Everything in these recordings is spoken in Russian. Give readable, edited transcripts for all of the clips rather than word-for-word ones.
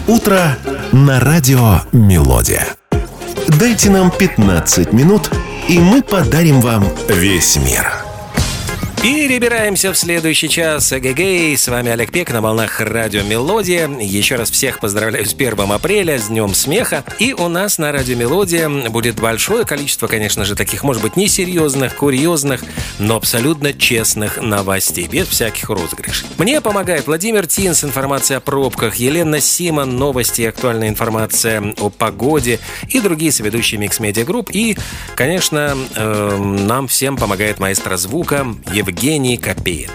Утро на радио «Мелодия». Дайте нам 15 минут, и мы подарим вам весь мир. Перебираемся в следующий час. Эгегей, с вами Олег Пек на волнах радио «Мелодия». Еще раз всех поздравляю с 1 апреля, с Днем смеха. И у нас на радио «Мелодия» будет большое количество, конечно же, таких, может быть, несерьезных, курьезных, но абсолютно честных новостей, без всяких розыгрышей. Мне помогает Владимир Тин с информацией о пробках, Елена Симон, новости и актуальная информация о погоде и другие соведущие Mix Media Group. И, конечно, нам всем помогает маэстро звука Евгений Копеин.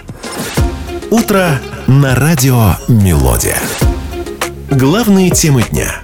Утро на радио «Мелодия». Главные темы дня.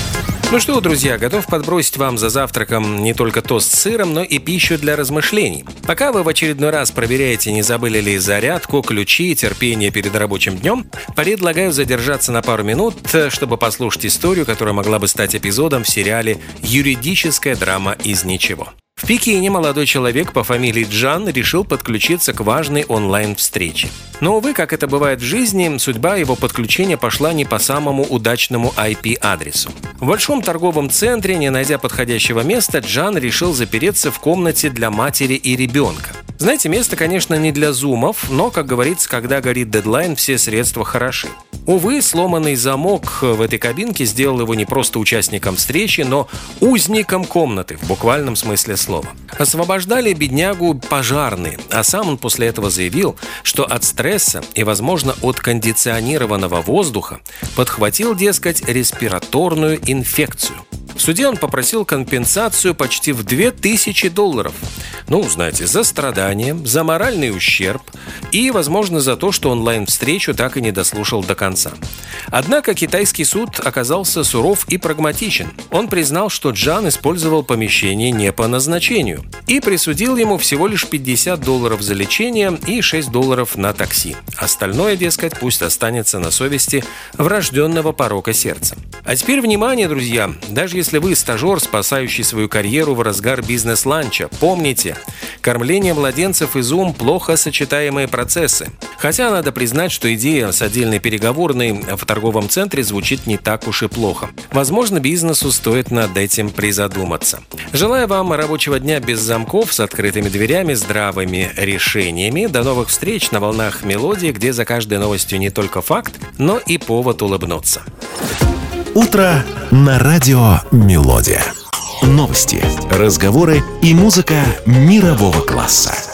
Ну что, друзья, готов подбросить вам за завтраком не только тост с сыром, но и пищу для размышлений. Пока вы в очередной раз проверяете, не забыли ли зарядку, ключи, терпение перед рабочим днем, предлагаю задержаться на пару минут, чтобы послушать историю, которая могла бы стать эпизодом в сериале «Юридическая драма из ничего». В Пекине молодой человек по фамилии Джан решил подключиться к важной онлайн-встрече. Но, увы, как это бывает в жизни, судьба его подключения пошла не по самому удачному IP-адресу. В большом торговом центре, не найдя подходящего места, Джан решил запереться в комнате для матери и ребенка. Знаете, место, конечно, не для зумов, но, как говорится, когда горит дедлайн, все средства хороши. Увы, сломанный замок в этой кабинке сделал его не просто участником встречи, но узником комнаты, в буквальном смысле слова. Освобождали беднягу пожарные, а сам он после этого заявил, что от стресса и, возможно, от кондиционированного воздуха подхватил, дескать, респираторную инфекцию. В суде он попросил компенсацию почти в $2000. Ну, знаете, за страдания, за моральный ущерб и, возможно, за то, что онлайн-встречу так и не дослушал до конца. Однако китайский суд оказался суров и прагматичен. Он признал, что Джан использовал помещение не по назначению и присудил ему всего лишь $50 за лечение и $6 на такси. Остальное, дескать, пусть останется на совести врожденного порока сердца. А теперь внимание, друзья! Даже если вы стажер, спасающий свою карьеру в разгар бизнес-ланча, помните, кормление младенцев и Zoom – плохо сочетаемые процессы. Хотя надо признать, что идея с отдельной переговорной в торговом центре звучит не так уж и плохо. Возможно, бизнесу стоит над этим призадуматься. Желаю вам рабочего дня без замков, с открытыми дверями, здравыми решениями. До новых встреч на волнах «Мелодии», где за каждой новостью не только факт, но и повод улыбнуться. Утро на радио «Мелодия». Новости, разговоры и музыка мирового класса.